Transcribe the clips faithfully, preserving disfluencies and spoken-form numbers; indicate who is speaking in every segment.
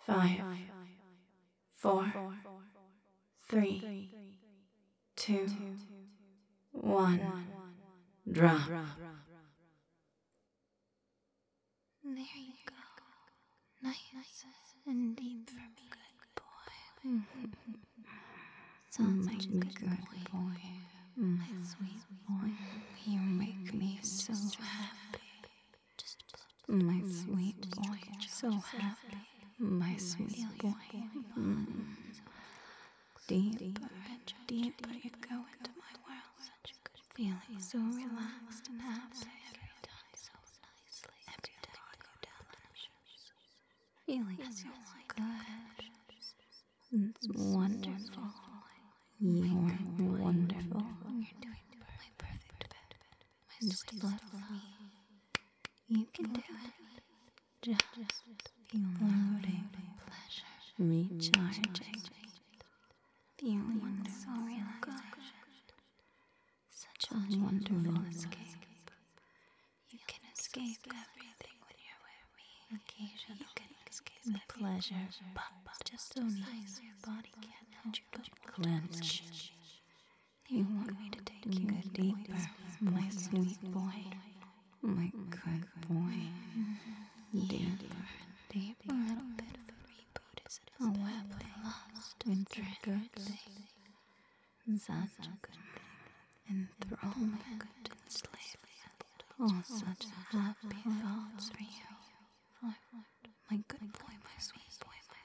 Speaker 1: five, four, three, two, one, drop.
Speaker 2: There you go. Nice and deep for me, good boy. Sounds like a good, good boy. boy. My sweet boy. You make me so happy. My sweet boy, so happy. My sweet boy. Mm. Deeper and deeper you go into my world. Such a good feeling. So relaxed and happy. Every time so nicely. Every time I go down there. Feeling so good. It's wonderful. You're wonderful. You're doing my perfect bed. My just blood for me. You can do it. Just floating, pleasure, recharging, feeling so relaxed. Such a wonderful escape. You can escape everything when you're with me. Occasionally you can escape the pleasure, but just so nice your body can't help but clench. You want me to take you deeper, my sweet boy. My good boy. Deeper, deeper. A little bit of a reboot, is it? A web of lost and triggered things. Such a good thing. Enthrallment and enslavement. Oh, such happy thoughts for you. My good boy, my sweet boy, my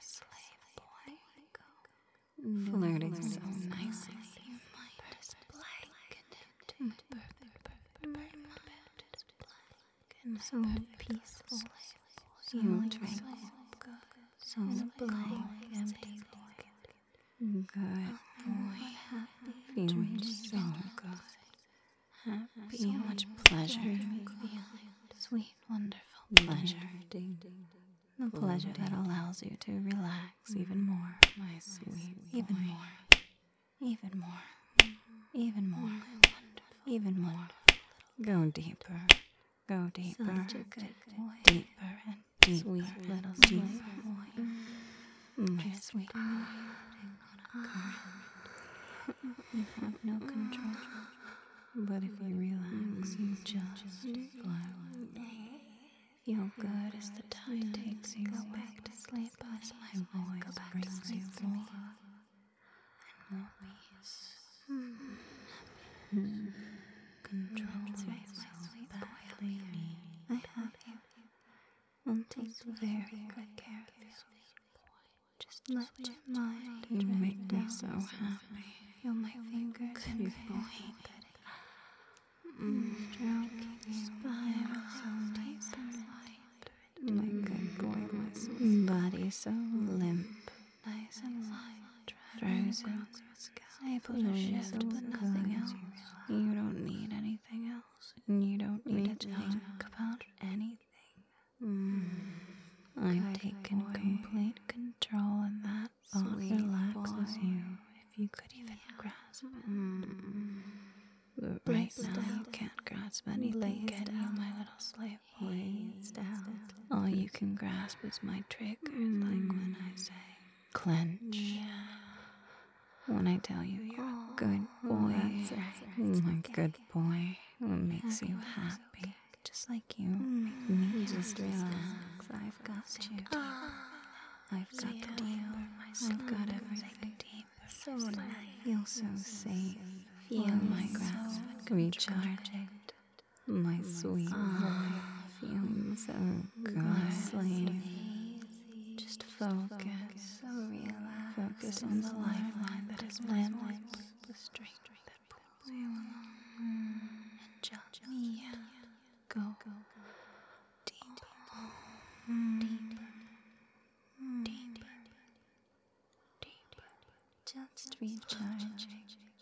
Speaker 2: slave boy. Flirting so nicely. Your mind is blank and empty. My perfect, perfect, perfect mind is blank and so peaceful. So tranquil. So blank, empty. Good boy. Feeling so good. Happy. So much pleasure. Sweet, wonderful pleasure. The pleasure that allows you to relax even more, my sweet. Even more. Even more. Even more. Even more. Go deeper. Go deeper. Such a good boy. Deeper and deeper. Sweet little slave boy. My sweet boy. You have no control. But if you relax, you just float. Feel good as the tide takes you back to sleep as my voice brings you more and more peace. Controls me so badly. I have you. I'll take very good care of you. Just let your mind you make me so happy. Feel my fingers good boy. Mm. Stroking your spine so nice and light. My good boy, my sweet body so limp, nice and light, frozen, able to shift but nothing else. You don't need anything else, and you don't need to think about anything. Mm. I've taken complete control, and that thought relaxes you. If you could even grasp it. Mm. But right now you can't grasp anything, can you, my little slave boy? All you can grasp is my triggers, mm. like when I say, clench. Yeah. When I tell you you're a good boy, that's right. My good boy, what makes you happy, just like you make me just relax. I've got you. I've got the deeper. I've got everything deeper. So nice. Feel so safe. Feel my grasp recharging. My sweet boy, feeling so good. Slave. Just focus. So relax. Focus on the lifeline that is limp. The string that pulls you along. And just yeah. Go. Go. Deeper. Deeper. Deeper. Deeper. Just recharging.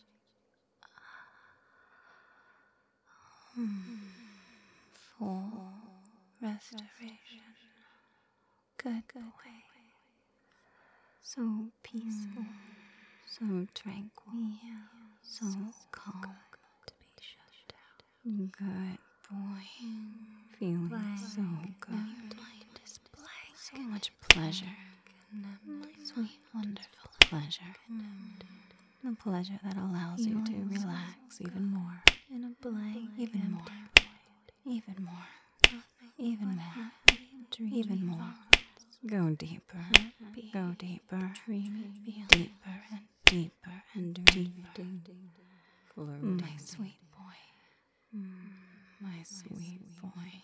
Speaker 2: Hmm. Full restoration. Good boy. So peaceful. So tranquil. So calm to be shut down. Good boy. Feeling so good. Your mind is blank. So much pleasure. my sweet, wonderful
Speaker 1: pleasure. The pleasure that allows you to relax even more.
Speaker 2: In a blank,
Speaker 1: Even more. Even more. Even more. Even more. Go deeper. Go deeper. Deeper and deeper and deeper. My sweet boy. My sweet boy.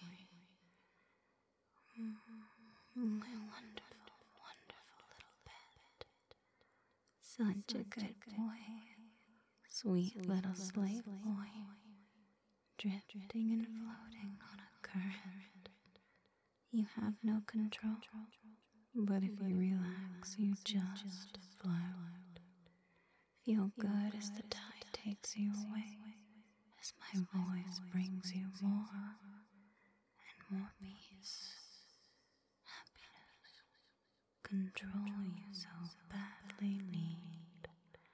Speaker 2: my wonderful, wonderful little pet. Such a good boy.
Speaker 1: Sweet little slave boy. Drifting and floating on a current. You have no control. But if you relax, you just float. Feel good as the tide takes you away, as my voice brings you more and more peace, happiness, control you so badly need.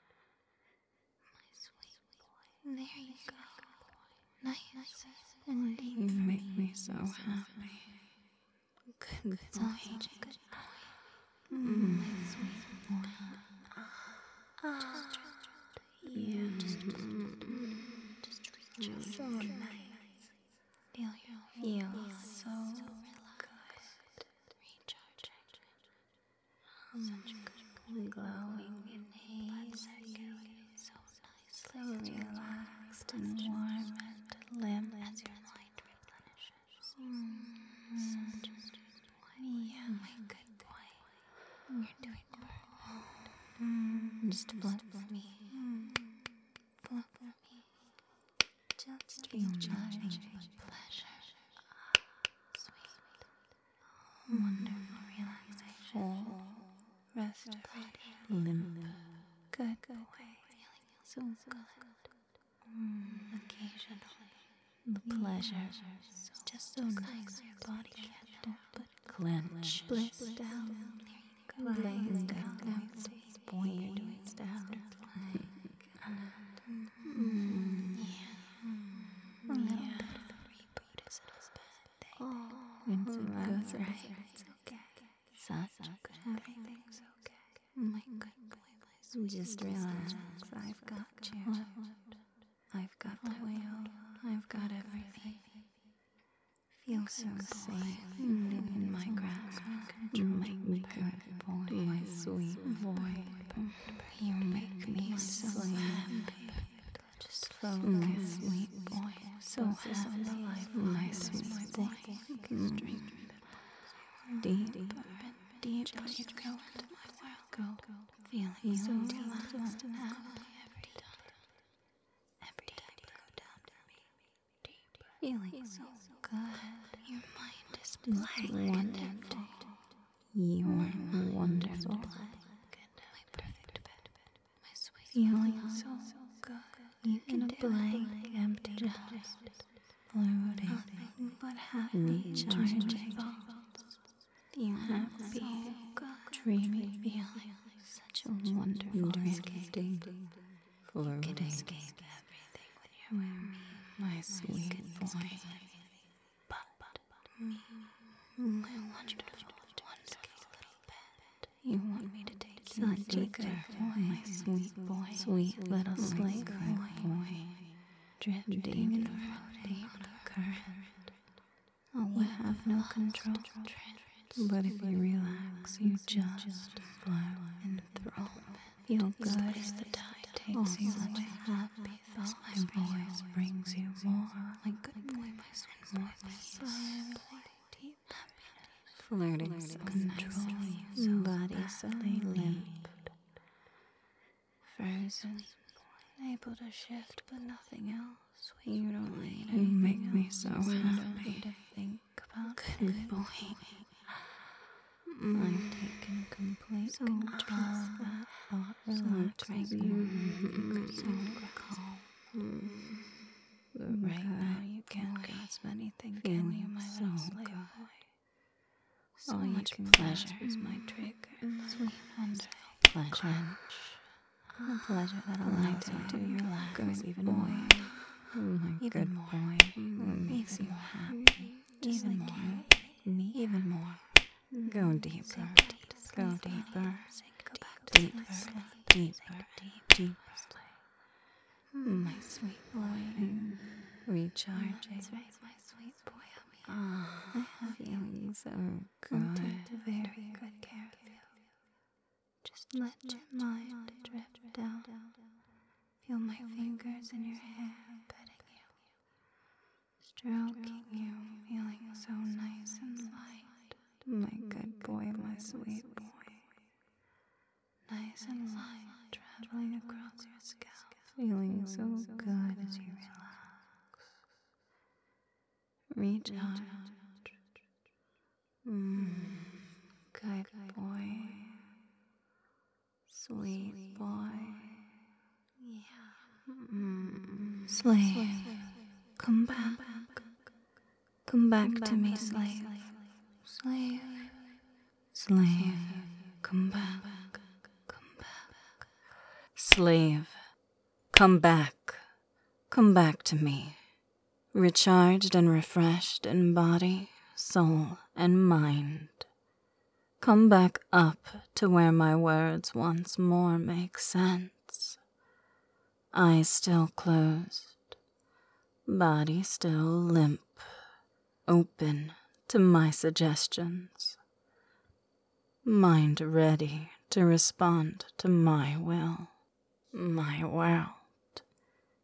Speaker 2: My sweet boy. There you go. Nice and deep.
Speaker 1: You make me so happy. Good boy.
Speaker 2: Such a good boy.
Speaker 1: Mm.
Speaker 2: My sweet boy. Just, yeah, just, just, just reach out. So nice. Feel your
Speaker 1: Feel
Speaker 2: so good. Recharging. Such good glowing and haze. So nice.
Speaker 1: So relaxed and warm and limp
Speaker 2: As your mind replenishes. Such a good boy. Yeah, my good boy. You're doing perfect.
Speaker 1: Just float
Speaker 2: for me. Float for me. Just
Speaker 1: feel
Speaker 2: nothing
Speaker 1: nothing
Speaker 2: but pleasure. Sweet.
Speaker 1: wonderful
Speaker 2: Relaxation.
Speaker 1: full restoration, limp, good boy.
Speaker 2: Feeling so good. Occasionally.
Speaker 1: The pleasure
Speaker 2: Just so nice. Your body can't help but
Speaker 1: clench,
Speaker 2: bliss down.
Speaker 1: lays
Speaker 2: There you
Speaker 1: down,
Speaker 2: go.
Speaker 1: points down.
Speaker 2: A little bit of a reboot is a bad thing.
Speaker 1: Oh, it's a good
Speaker 2: That's
Speaker 1: right.
Speaker 2: It's okay.
Speaker 1: Such a good thing.
Speaker 2: Everything's okay. My good boy, my sweet.
Speaker 1: Just relax. I've got you. I've got the wheel. I've got everything. Feel so safe and in my grasp. My good boy, my sweet boy. You make me so happy. Just focus, sweet boy. So happy, my sweet boy. Deeper and deeper you go into my world. Go, feeling so relaxed and happy every time. Every time you go down for me. Deeper. Feeling so good. Your mind is blank and empty. You're wonderful.
Speaker 2: My perfect bed. My sweet.
Speaker 1: Feeling so good. You in a blank, empty house. Floating, but happy, charging thoughts. Feel happy, dreamy feeling. Such a wonderful drifting, floating.
Speaker 2: Escape everything when you're with me.
Speaker 1: My sweet boy.
Speaker 2: My wonderful, wonderful little pet.
Speaker 1: You want me to take you such a good boy, my sweet boy, sweet little slave boy, drifting and floating on a current. Oh, we have no control, but if you relax, you just flow and throw. Feel good as the tide takes you away. Happy thoughts, my voice brings you more. My good boy, my sweet boy, my sweet boy. Flirting so control you, body suddenly limp, frozen, able to shift but nothing else. You don't need it. You make me so happy to think about. Good boy. I've taken complete control of that thought, relaxing you. So calm. But right now you can't grasp anything, can you, my little slave boy? So oh, much pleasure is my trigger. Sweet, wonderful pleasure. The pleasure that allows you to relax even more. Oh, my even good more. Boy. Mm, makes you happy. Even more. Me. Even more. Go deeper. Go
Speaker 2: sleep.
Speaker 1: deeper,
Speaker 2: Go back to
Speaker 1: deeper,
Speaker 2: my sleep.
Speaker 1: deeper, deeper. My sweet boy, recharging.
Speaker 2: That's right, my sweet boy.
Speaker 1: Ah,
Speaker 2: I have
Speaker 1: feeling so
Speaker 2: I'll
Speaker 1: good.
Speaker 2: take very good care of you. Just let your mind drift down. Feel my fingers in your hair, petting you, stroking you, feeling so nice and light.
Speaker 1: My good boy, my sweet boy.
Speaker 2: Nice and light, traveling across your scalp.
Speaker 1: Feeling so good as you relax. Recharge. Mm, good boy. Sweet boy.
Speaker 2: Yeah.
Speaker 1: Mm.
Speaker 2: Slave, come back. Come back to me, slave. Slave.
Speaker 1: Slave, come back. Come back. Slave, come back. Come back to me. Recharged and refreshed in body, soul, and mind. Come back up to where my words once more make sense. Eyes still closed, body still limp, open to my suggestions. Mind ready to respond to my will, my world.